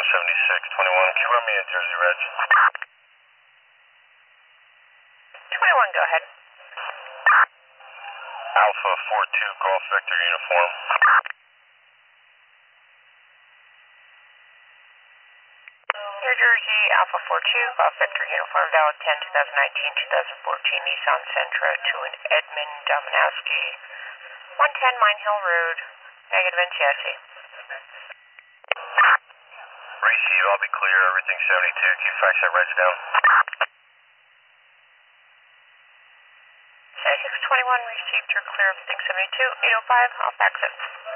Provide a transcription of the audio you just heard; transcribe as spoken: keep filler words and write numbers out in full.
seventy-six twenty-one. Can you run me a Jersey Reg? twenty-one, go ahead. Alpha four two Golf Vector uniform. New Jersey, Alpha four two, Golf Vector uniform, valid ten twenty nineteen twenty fourteen Nissan Sentra to an Edmund Dominowski, one ten Mine Hill Road, negative N T I C. Receive, I'll be clear, everything seventy-two. Can you fax that reg down? seventy-six twenty-one, received, you're clear, everything seventy-two, eight oh five, I'll fax it.